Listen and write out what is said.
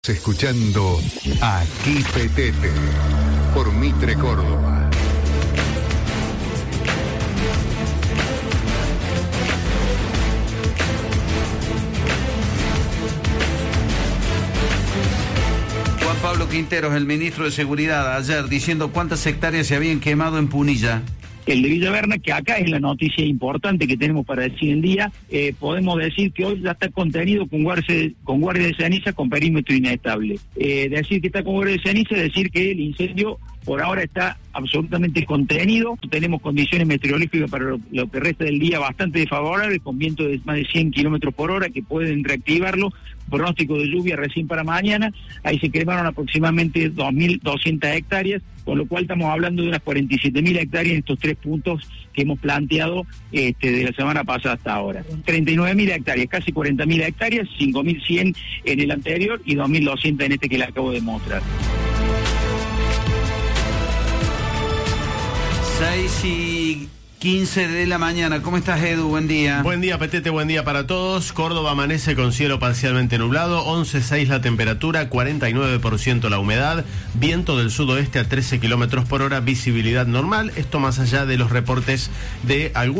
Escuchando Aquí Petete por Mitre Córdoba. Juan Pablo Quinteros, el ministro de Seguridad, ayer diciendo cuántas hectáreas se habían quemado en Punilla. El de Villaverna, que acá es la noticia importante que tenemos para decir el día, podemos decir que hoy ya está contenido con guardia de ceniza con perímetro inestable. Decir que está con guardia de ceniza es decir que el incendio por ahora está absolutamente contenido. Tenemos condiciones meteorológicas para lo que resta del día bastante desfavorables, con viento de más de 100 kilómetros por hora que pueden reactivarlo. Pronóstico de lluvia recién para mañana. Ahí se quemaron aproximadamente 2.200 hectáreas, con lo cual estamos hablando de unas 47.000 hectáreas en estos tres puntos que hemos planteado de la semana pasada hasta ahora. 39.000 hectáreas, casi 40.000 hectáreas, 5.100 en el anterior y 2.200 en este que le acabo de mostrar. 6:15 de la mañana. ¿Cómo estás, Edu? Buen día. Buen día, Petete, buen día para todos. Córdoba amanece con cielo parcialmente nublado, 11,6 la temperatura, 49% la humedad, viento del sudoeste a 13 kilómetros por hora, visibilidad normal. Esto más allá de los reportes de algunos